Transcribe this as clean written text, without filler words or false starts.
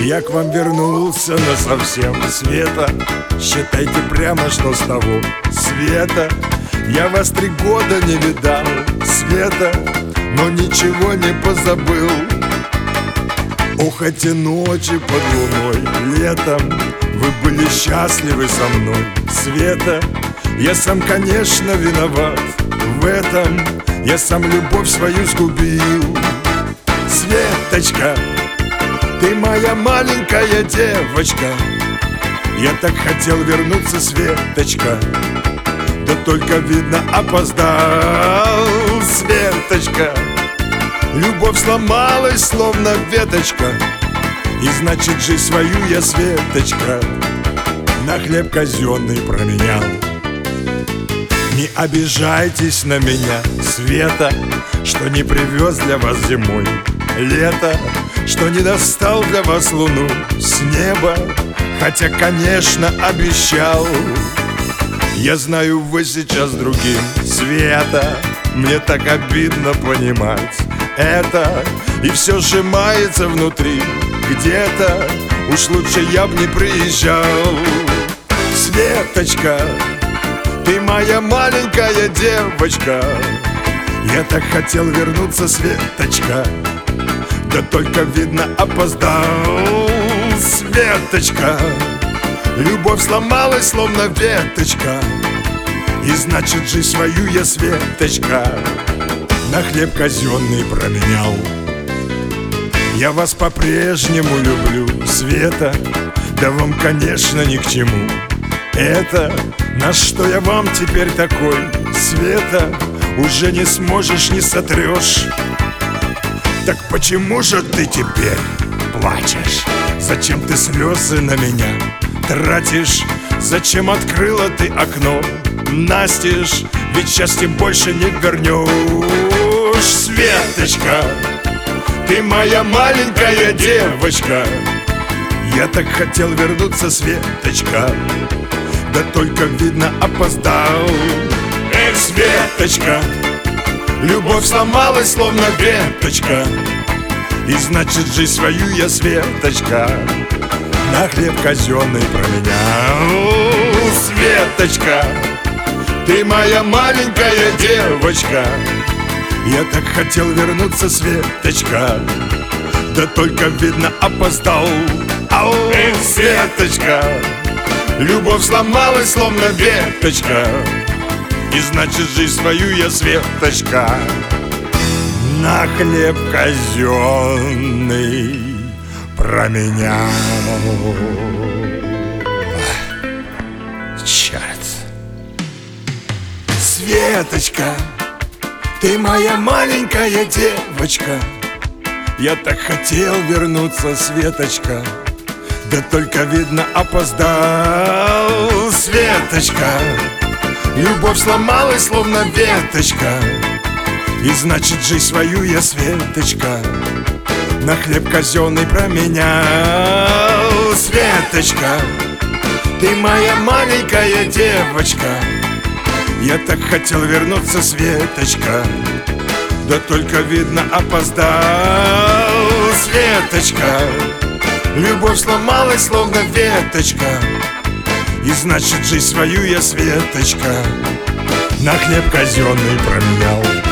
Я к вам вернулся насовсем, Света. Считайте прямо, что с того света. Я вас 3 года не видал, Света, но ничего не позабыл. Ох, эти ночи под луной летом, вы были счастливы со мной, Света. Я сам, конечно, виноват в этом. Я сам любовь свою сгубил. Светочка, ты моя маленькая девочка. Я так хотел вернуться, Светочка, да только, видно, опоздал. Светочка, любовь сломалась, словно веточка, и значит, жизнь свою я, Светочка, на хлеб казенный променял. Не обижайтесь на меня, Света, что не привез для вас зимой лето, что не достал для вас луну с неба, хотя, конечно, обещал. Я знаю, вы сейчас другим, Света, мне так обидно понимать это, и все сжимается внутри где-то. Уж лучше я б не приезжал. Светочка, ты моя маленькая девочка. Я так хотел вернуться, Светочка, да только, видно, опоздал. Светочка, любовь сломалась, словно веточка, и значит, жизнь свою я, Светочка, на хлеб казенный променял. Я вас по-прежнему люблю, Света, да вам, конечно, ни к чему это. На что я вам теперь такой, Света, уже не сможешь, не сотрешь. Так почему же ты теперь плачешь? Зачем ты слезы на меня тратишь? Зачем открыла ты окно настежь? Ведь счастье больше не вернешь. Светочка, ты моя маленькая девочка. Я так хотел вернуться, Светочка, да только, видно, опоздал. Эх, Светочка, любовь сломалась, словно веточка, и значит, жизнь свою я, Светочка, на хлеб казенный променял. Светочка, ты моя маленькая девочка. Я так хотел вернуться, Светочка, да только, видно, опоздал. Ау, эх, Светочка, любовь сломалась, словно веточка, и значит, жизнь свою я, Светочка, на хлеб казенный променял. Черт. Светочка, ты моя маленькая девочка. Я так хотел вернуться, Светочка, да только, видно, опоздал. Светочка, любовь сломалась, словно веточка, и значит, жизнь свою я, Светочка, на хлеб казенный променял. Светочка, ты моя маленькая девочка. Я так хотел вернуться, Светочка, да только, видно, опоздал. Светочка, любовь сломалась, словно веточка, и значит, жизнь свою я, Светочка, на хлеб казенный променял.